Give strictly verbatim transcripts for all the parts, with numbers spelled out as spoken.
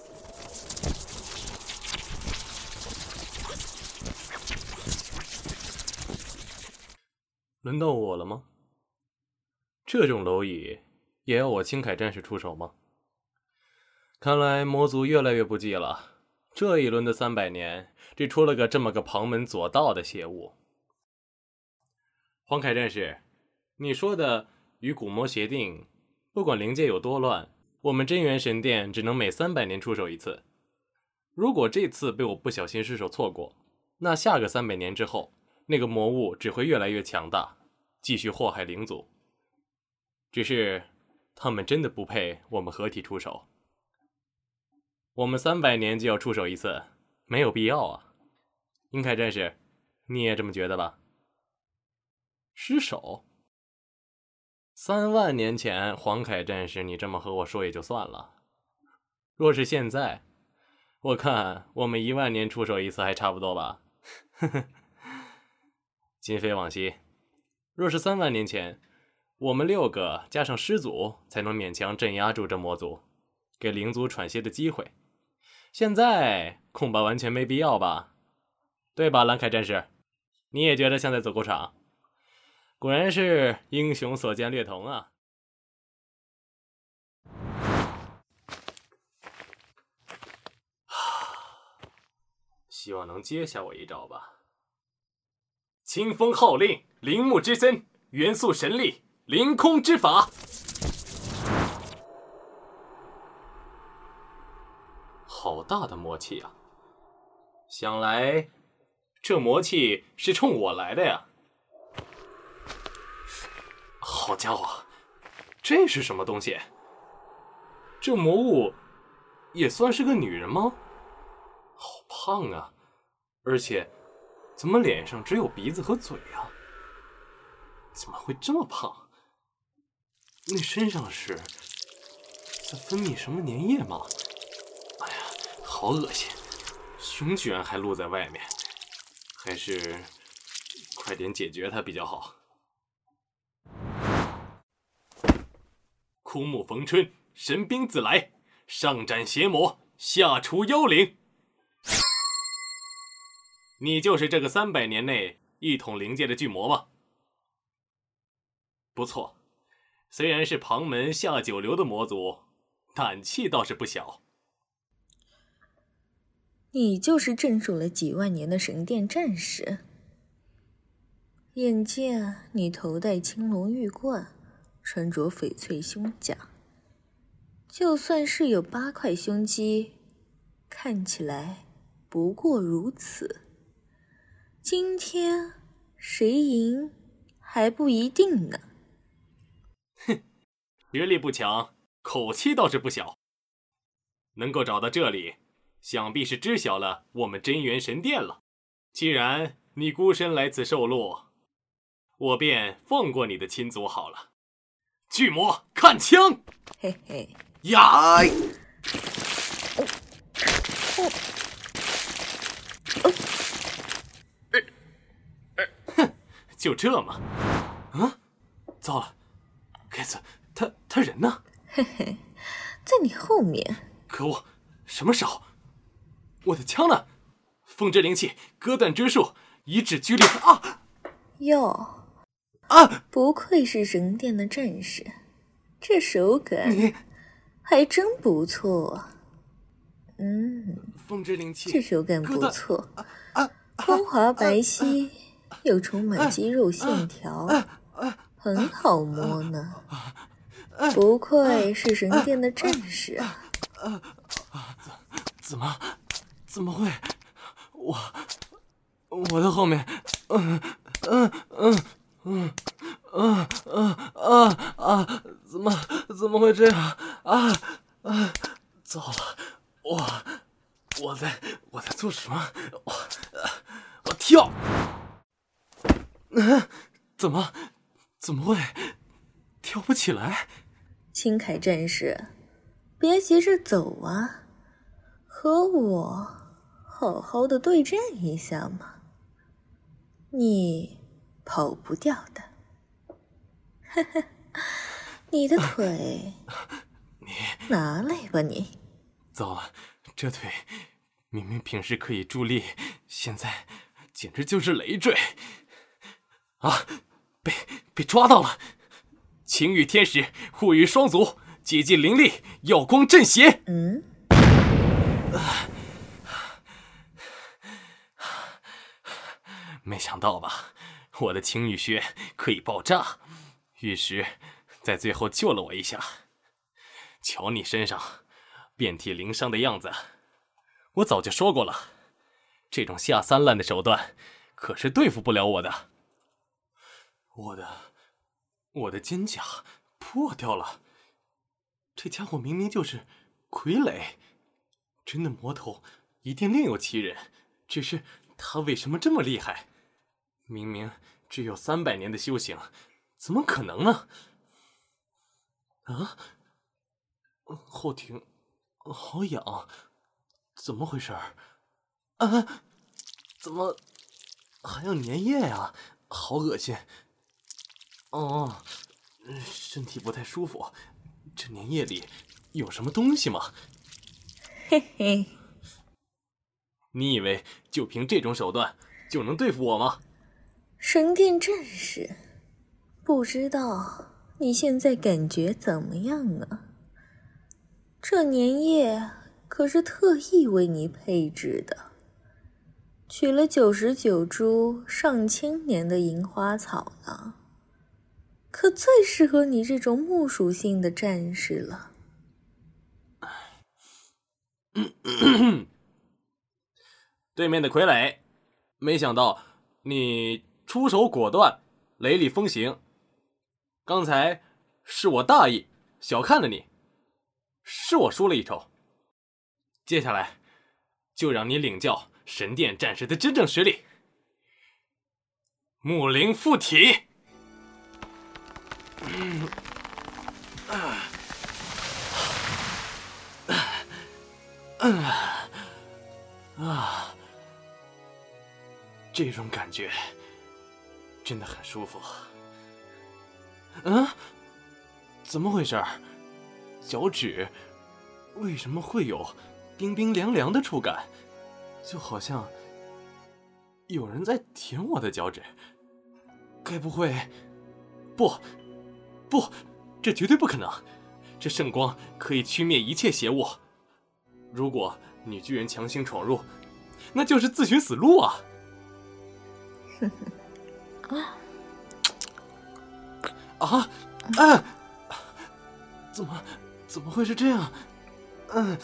轮到我了吗？这种蝼蚁也要我青铠战士出手吗？看来魔族越来越不济了，这一轮的三百年只出了个这么个旁门左道的邪物。黄铠战士，你说的与古魔协定，不管灵界有多乱，我们真元神殿只能每三百年出手一次。如果这次被我不小心失手错过，那下个三百年之后，那个魔物只会越来越强大，继续祸害灵族。只是他们真的不配我们合体出手。我们三百年就要出手一次，没有必要啊。银铠战士，你也这么觉得吧？失手？三万年前黄铠战士你这么和我说也就算了，若是现在，我看我们一万年出手一次还差不多吧。今非往昔，若是三万年前，我们六个加上师祖才能勉强镇压住这魔族，给灵族喘息的机会。现在恐怕完全没必要吧？对吧，蓝铠战士？你也觉得像在走过场？果然是英雄所见略同啊！希望能接下我一招吧。清风号令，陵墓之森，元素神力，凌空之法。好大的魔气啊！想来这魔气是冲我来的呀。好家伙，这是什么东西？这魔物也算是个女人吗？好胖啊，而且怎么脸上只有鼻子和嘴啊？怎么会这么胖？那身上是在分泌什么粘液吗？哎呀，好恶心！胸居然还露在外面，还是快点解决它比较好。枯木逢春，神兵自来，上斩邪魔，下除妖灵。你就是这个三百年内一统灵界的巨魔吗？不错，虽然是旁门下九流的魔族，胆气倒是不小。 你就是镇守了几万年的神殿战士。眼见你头戴青龙玉冠，穿着翡翠胸甲，就算是有八块胸肌，看起来不过如此。今天谁赢还不一定呢。 哼，实力不强，口气倒是不小。能够找到这里，想必是知晓了我们真元神殿了。既然你孤身来此受禄，我便放过你的亲族好了。巨魔，看枪！ 嘿嘿， 呀！ 哦哦哦哼，就这吗？啊，糟了，该死，他他人呢？ 嘿嘿，在你后面。 可恶，什么时候？我的枪呢？风之灵气，割断之术，以指居力啊！ 哟， 啊！ 不愧是神殿的战士，这手感你还真不错。嗯， 风之灵气， 这手感不错， 啊啊、 光滑白皙，又充满肌肉线条，很好摸呢。不愧是神殿的战士啊！ 怎么怎么会？我我的后面，嗯嗯嗯嗯嗯嗯啊啊！怎么怎么会这样啊啊！糟了，我我在我在做什么？我我跳，嗯，怎么怎么会跳不起来？ 青铠战士，别急着走啊，和我好好的对战一下嘛，你跑不掉的。呵呵，你的腿你拿来吧你。 糟了， 这腿明明平时可以助力，现在简直就是累赘啊！被被抓到了！晴雨天使护羽双足，接近灵力，耀光震邪。 嗯。 没想到吧，我的晴雨穴可以爆炸，玉石在最后救了我一下。瞧你身上遍体鳞伤的样子，我早就说过了，这种下三滥的手段可是对付不了我的。我的我的肩甲破掉了，这家伙明明就是傀儡，真的魔头一定另有其人，只是他为什么这么厉害？明明只有三百年的修行，怎么可能呢？啊，后庭好痒，怎么回事？啊，怎么还有粘液呀？好恶心！哦，身体不太舒服，这粘液里有什么东西吗？ 嘿嘿， 你以为就凭这种手段就能对付我吗？ 神殿战士，不知道你现在感觉怎么样呢？这粘液可是特意为你配制的，取了九十九株上千年的银花草呢，可最适合你这种木属性的战士了。 对面的傀儡，没想到你出手果断，雷厉风行。刚才是我大意，小看了你，是我输了一筹。接下来就让你领教神殿战士的真正实力。木灵附体。嗯啊啊啊！这种感觉真的很舒服。嗯，怎么回事？脚趾为什么会有冰冰凉凉的触感？就好像有人在舔我的脚趾。该不会……不，不，这绝对不可能！这圣光可以驱灭一切邪物。如果女巨人强行闯入，那就是自寻死路啊！啊啊！怎么怎么会是这样？嗯，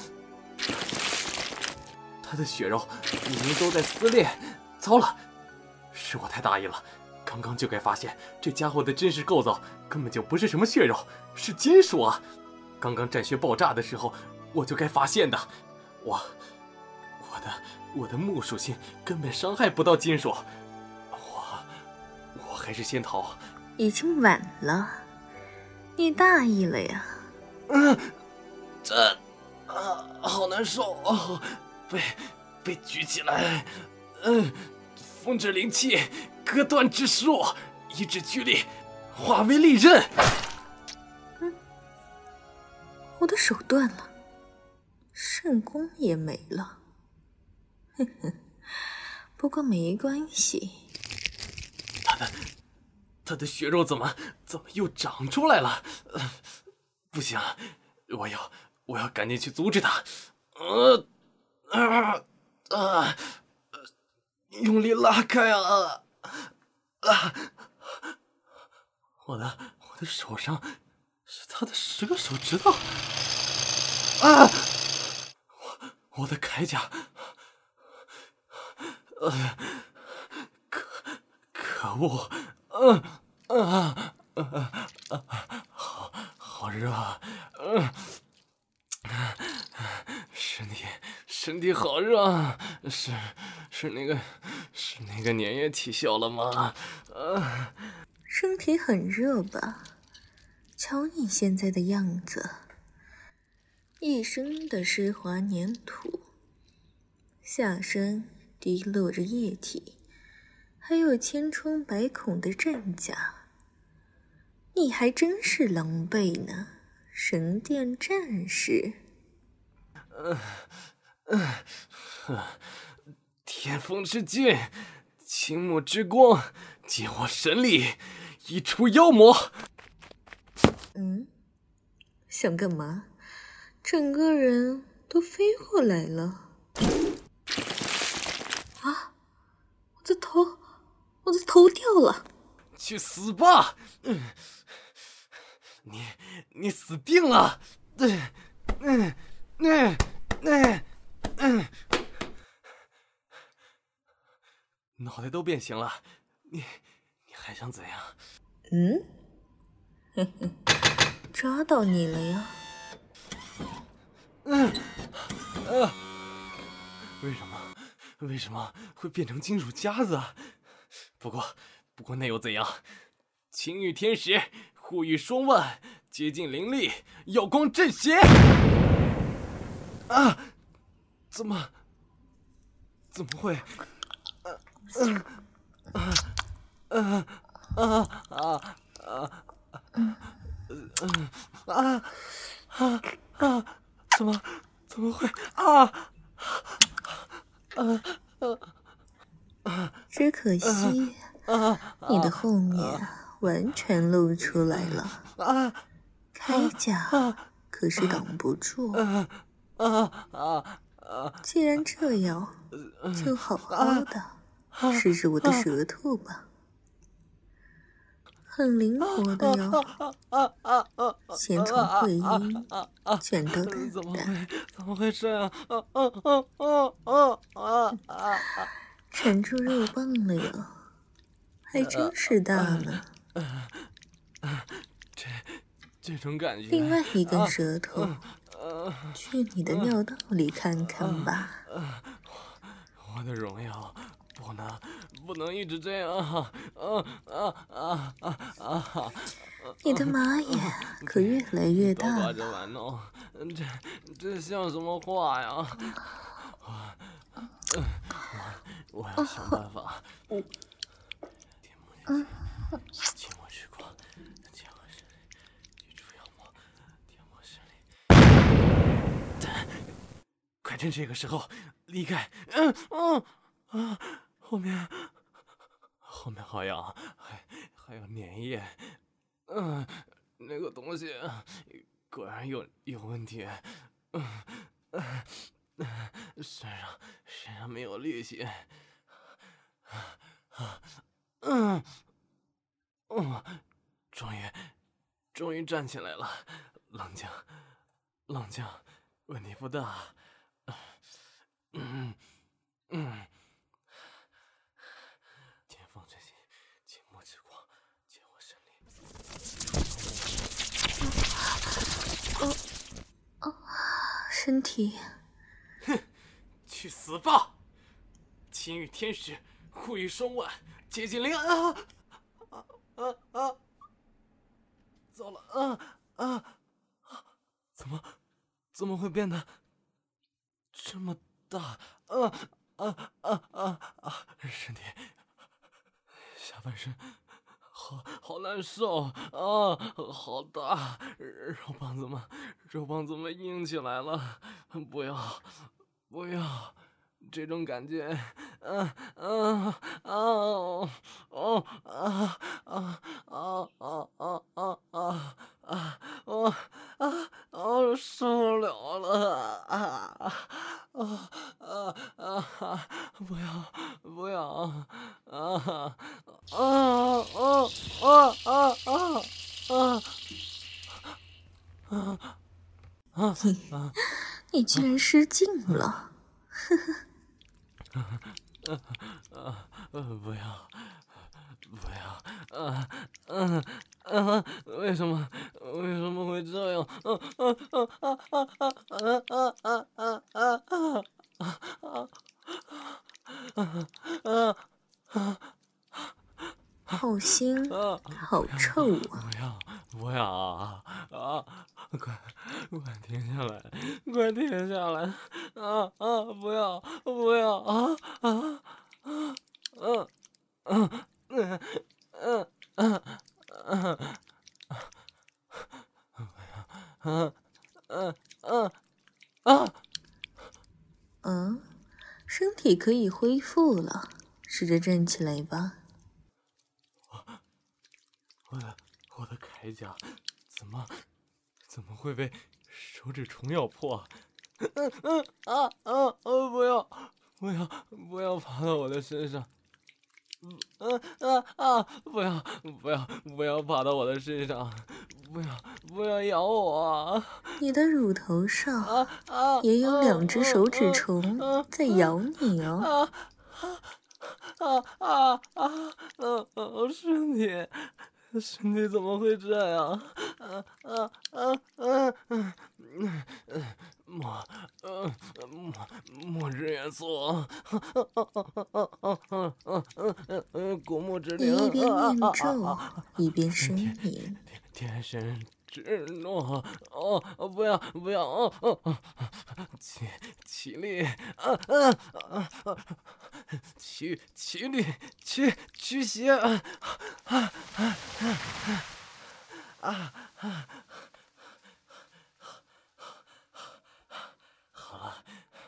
他的血肉明明都在撕裂。糟了，是我太大意了。刚刚就该发现这家伙的真实构造根本就不是什么血肉，是金属啊！刚刚战穴爆炸的时候，我就该发现的。我，我的，我的木属性根本伤害不到金属。我，我还是先逃。 已经晚了，你大意了呀。 嗯，这啊，好难受哦，被被举起来。嗯，风之灵气，割断之术，一指巨力，化为利刃。 嗯，我的手断了，圣功也没了。哼哼，不过没关系。 他的他的血肉怎么怎么又长出来了？呃、不行，我要我要赶紧去阻止他。呃啊啊！用力拉开啊啊！我的我的手上是他的十个手指头啊！我我的铠甲，呃，可可恶！嗯啊啊啊！好好热，嗯，身体身体好热，是是那个是那个粘液起效了吗？啊！ 身体很热吧？瞧你现在的样子，一身的湿滑粘土，下身滴落着液体，还有千疮百孔的战甲，你还真是狼狈呢，神殿战士。 嗯天风之境，青木之光，借我神力，一除妖魔。 嗯，想干嘛？整个人都飞过来了。啊！我的头，我的头掉了！ 去死吧！嗯，你你死定了！嗯嗯嗯嗯嗯，脑袋都变形了，你你还想怎样？ 嗯，嘿嘿，抓到你了呀！ 嗯啊，为什么为什么会变成金属夹子啊？不过不过那又怎样？青玉天使护御双万，接近灵力，耀光震邪。啊！怎么怎么会？啊啊啊啊啊啊！嗯啊啊啊！怎么怎么会啊？啊啊！ 只可惜，你的后面完全露出来了。 啊！ 铠甲可是挡不住。 啊啊啊啊！ 既然这样，就好好的试试我的舌头吧。很灵活的哟，先从会阴卷到蛋怎么蛋， 会怎么会这样？啊啊啊啊啊啊啊！ 缠住肉棒了哟，还真是大呢。 这这种感觉。 另外一根舌头，去你的尿道里看看吧。 我的荣耀不能不能一直这样啊啊啊啊啊！ 你的马眼可越来越大都把这了。 玩弄，这这像什么话呀？我我要想办法。天幕天气，青我之光，借我神力，一除妖魔。天幕神力，快趁这个时候离开。嗯嗯啊，后面后面好痒，还还有粘液。嗯，那个东西果然有有问题。嗯嗯，身上身上没有力气。嗯嗯，终于终于站起来了。冷静冷静，问题不大。嗯嗯，天风之心，青木之光，借我神力。 身体， 哼，去死吧！青玉天使护御双万，接近灵啊啊啊啊！糟了啊啊！怎么怎么会变得这么大？啊啊啊啊啊！身体下半身好好难受啊，好大！肉棒怎么肉棒怎么硬起来了？不要不要！这种感觉，嗯嗯啊哦哦啊啊啊啊啊啊啊啊！我啊啊受不了了啊啊啊啊！不要不要啊啊啊啊啊啊啊啊！ 你你居然失禁了！ 啊呃不要不要啊嗯啊为什么为什么会这样？啊啊啊啊啊啊啊啊啊啊啊啊啊！ 好腥，好臭啊！ 不要不要啊啊！快快停下来！快停下来！啊啊！不要不要啊啊啊！嗯嗯嗯嗯嗯嗯嗯嗯嗯啊！ 身体可以恢复了，试着站起来吧。 我的我的铠甲怎么怎么会被手指虫咬破？嗯嗯啊啊啊！不要不要不要爬到我的身上！嗯啊啊！不要不要不要爬到我的身上！不要不要咬我！ 你的乳头上也有两只手指虫在咬你哦。 啊啊啊！嗯嗯，身体身体怎么会这样？啊啊啊啊！嗯嗯嗯，末嗯末末日元素，嗯古墓之灵。 你一边念咒一边呻吟。 天神之怒！哦，不要不要！哦哦哦！起起立！啊啊啊啊！驱驱力驱驱邪！啊啊啊啊啊！好了，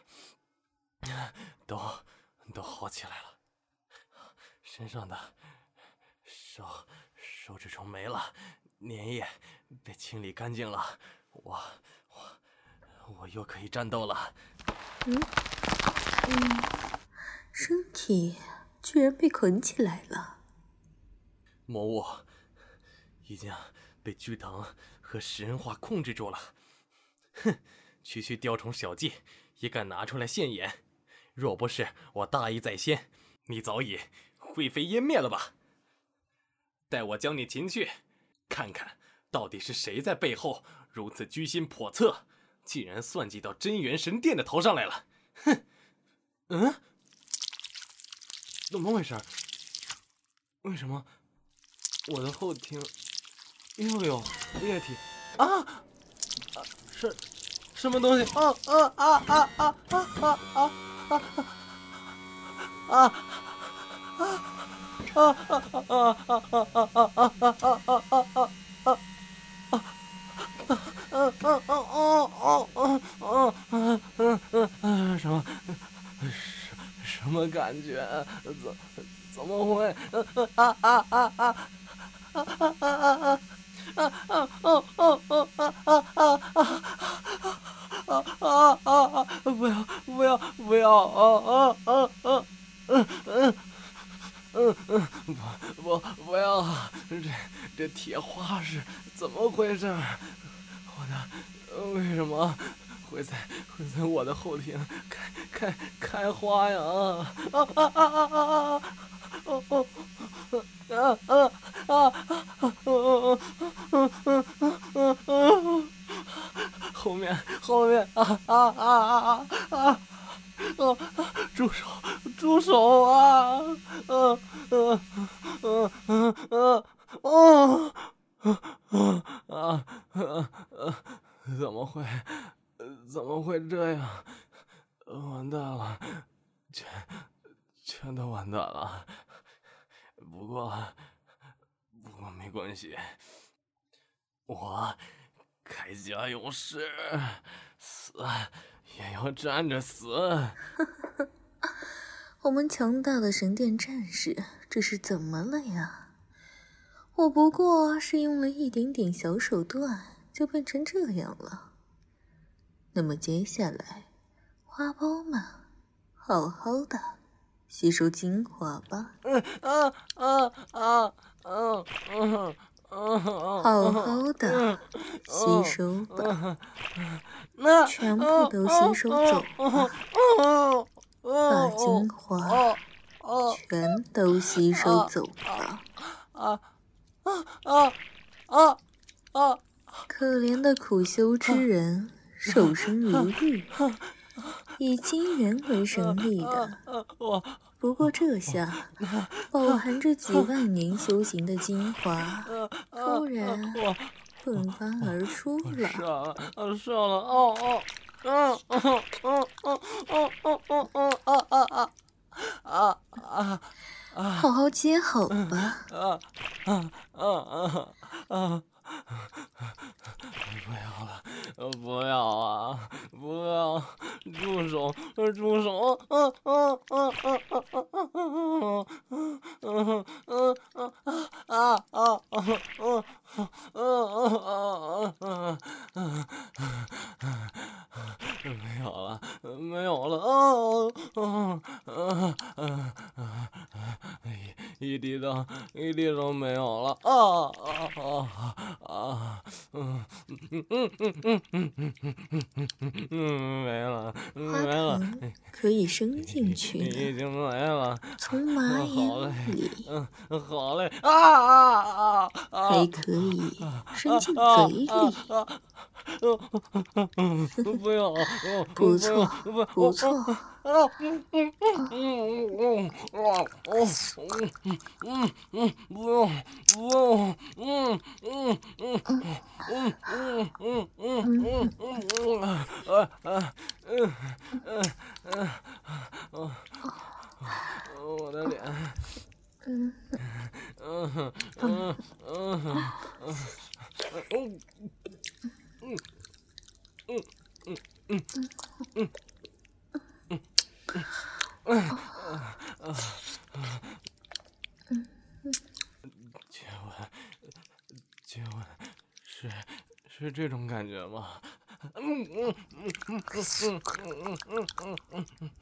都都好起来了，身上的手手指虫没了，粘液被清理干净了，我我我又可以战斗了。 嗯嗯，身体居然被捆起来了。 魔物已经被巨藤和食人花控制住了。哼，区区雕虫小技也敢拿出来现眼？若不是我大义在先，你早已灰飞烟灭了吧？待我将你擒去，看看到底是谁在背后如此居心叵测，竟然算计到真元神殿的头上来了！哼，嗯，怎么回事？为什么我的后庭又有液体啊？是什么东西？啊啊啊啊啊啊啊啊啊啊啊！啊啊啊啊啊啊啊啊啊啊啊啊！什么什什么感觉？怎怎么会？啊啊啊啊啊啊啊啊！啊啊哦哦哦啊啊啊啊啊啊啊！不要不要不要！啊啊啊啊！嗯嗯嗯嗯，不不不要！这这铁花是怎么回事？我的为什么会在会在我的后庭开开开花呀？啊啊啊啊啊啊！哦哦啊啊啊啊！后面后面啊啊啊啊啊！啊！住手！住手啊！嗯嗯嗯嗯嗯哦啊啊啊！怎么会？怎么会这样？完蛋了！全全都完蛋了。不过不过没关系，我铠甲勇士，死也要站着死。 我们强大的神殿战士这是怎么了呀？我不过是用了一点点小手段就变成这样了。那么接下来，花苞们好好的吸收精华吧。 嗯啊啊啊啊啊！ 好好的吸收吧，全部都吸收走吧，把精华全都吸收走吧。 啊啊啊啊啊！ 可怜的苦修之人，守身如玉，以金元为神力的。不过这下，饱含着几万年修行的精华，突然迸发而出了。 上了，上了！哦哦，嗯嗯嗯嗯嗯嗯嗯啊啊啊啊啊啊！ 好好接好吧。 啊啊啊啊啊！不要了，不要啊！不要！住手！住手！啊啊没有了，没有了啊啊啊啊啊！一一滴都一滴都没有了啊啊啊啊！嗯嗯嗯嗯嗯嗯嗯嗯嗯，没了花没了， 藤可以伸进去已的， 经没了。 从马眼好累， 里， 嗯，好累啊啊啊啊！ 还可以伸进嘴啊里。 啊啊！嗯，不要， 不不要， 错， 不， 不错。 啊，嗯嗯嗯嗯啊，哦，嗯嗯嗯，不用，不用，嗯嗯嗯嗯嗯嗯嗯嗯嗯嗯啊啊啊嗯嗯嗯啊，我的脸， 嗯嗯嗯嗯嗯嗯嗯嗯嗯嗯嗯。今晚，今晚是是这种感觉吗？嗯嗯嗯嗯嗯嗯嗯嗯嗯嗯嗯。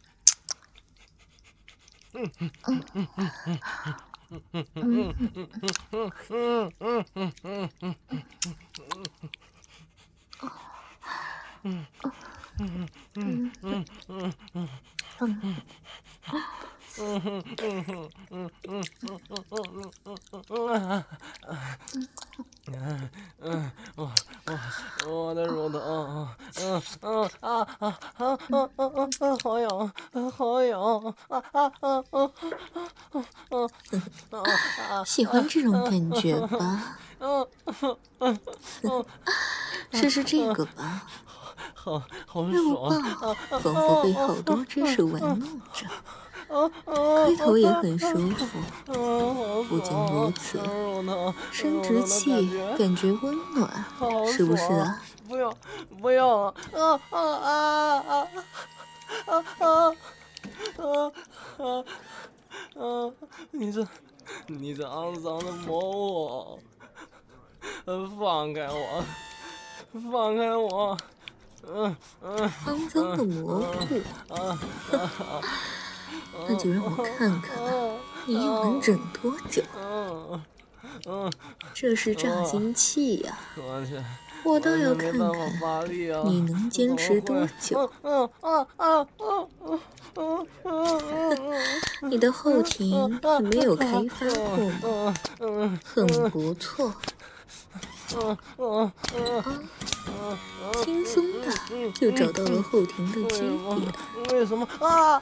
嗯嗯，我我我的乳头，嗯嗯啊啊啊啊啊啊，好痒，好痒，啊啊啊啊啊啊啊！ 喜欢这种感觉吧？ 嗯嗯嗯， 试试这个吧， 好好肉爽棒啊啊仿佛被好多只手玩弄着， 啊龟头也很舒服。 啊！好不仅如爽， 此， 乳头， 生乳头的殖器感觉。 感觉温暖， 好是不是爽！ 啊？ 不要，不要啊啊啊啊啊啊啊啊啊！你这，你这肮脏的魔物！放开我！放开我！嗯嗯肮脏的嗯蘑菇， 啊啊！ 那就让我看看你又能忍多久。 嗯嗯这是炸嗯， 精器呀， 我去， 我倒要完全没看办法发看力啊！ 你能怎么坚持多会？ 久。 嗯嗯啊啊啊啊啊啊！ 你的后庭还没有开发过吗？ 嗯嗯很不错嗯嗯啊， 嗯轻松的就找到了后庭的基点。 为什么啊？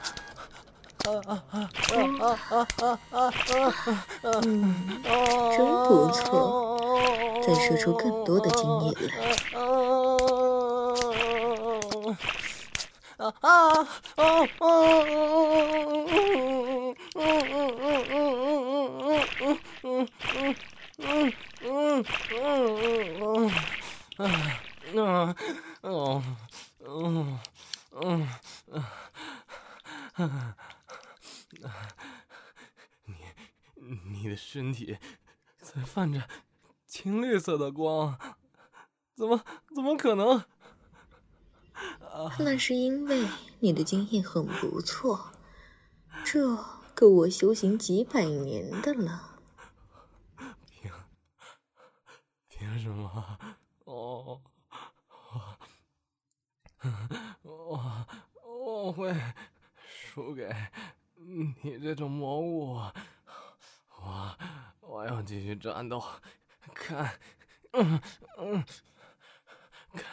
嗯，真不错，再射出更多的精液来。 啊啊啊你你的身体在泛着青绿色的光，怎么怎么可能？ 那是因为你的经验很不错，这够我修行几百年的了。 凭凭什么？哦，我我我会输给你这种魔物。我我要继续战斗，看，嗯嗯，看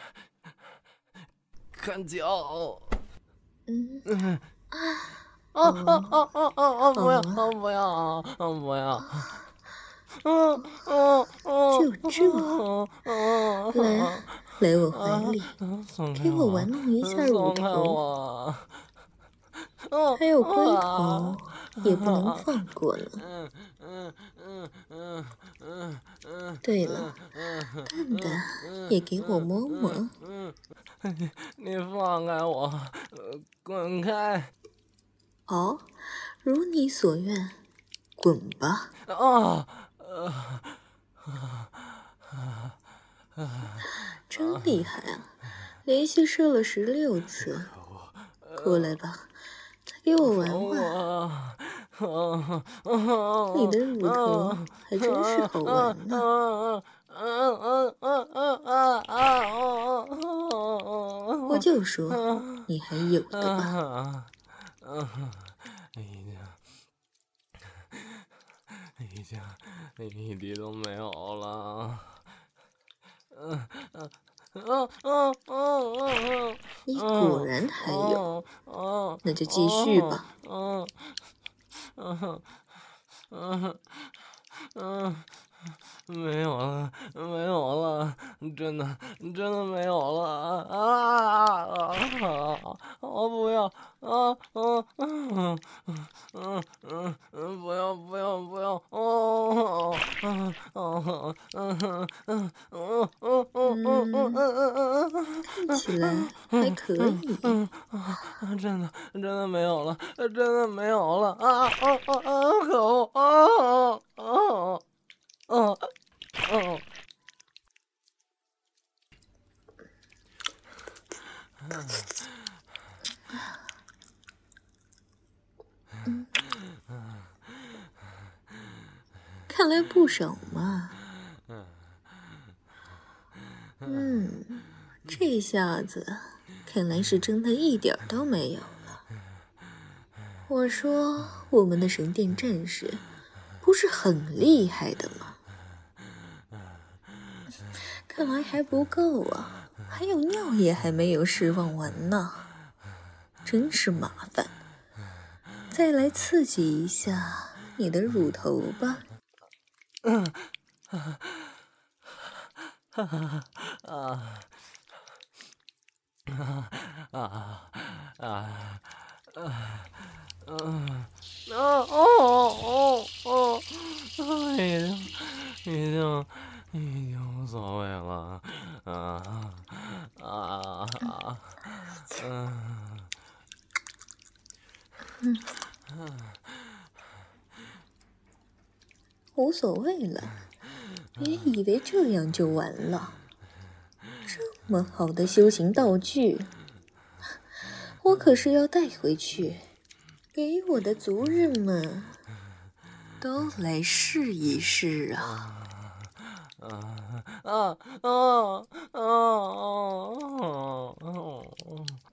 看脚。 嗯嗯啊， 啊啊啊啊啊啊！不要好啊， 不要啊！不要！嗯嗯嗯就这， 嗯来，来我怀啊！ 里， 松开给我我！ 玩弄一下乳松开头， 我！嗯还有龟啊！ 头也不能放过呢。 嗯嗯嗯嗯嗯嗯。 对了，蛋蛋也给我摸摸。 嗯，你放开我，滚开！ 好，如你所愿，滚吧。 啊！ 真厉害啊！ 连续射了十六次，过来吧，再给我玩玩。你的乳头还真是好玩呢。我就说你还有的吧。 已经已经一滴都没有了。 你果然还有，那就继续吧。 没有了，没有了，真的，真的没有了啊！我不要啊！嗯嗯嗯嗯嗯，不要不要不要！哦哦哦嗯嗯嗯嗯嗯嗯嗯嗯， 看起来还可以。 真的真的没有了，真的没有了啊！啊啊啊！可恶啊啊啊！哦， 看来不少嘛。嗯，这下子看来是真的一点都没有了。我说我们的神殿战士不是很厉害的吗？看来还不够啊，还有尿也还没有释放完呢，真是麻烦。再来刺激一下你的乳头吧。 嗯，啊啊啊啊啊啊！嗯，哦哦哦哦，已经已经已经无所谓了，啊啊啊，嗯嗯，无所谓了，别以为这样就完了。这么好的修行道具，我可是要带回去，给我的族人们都来试一试啊！ 啊啊啊啊啊！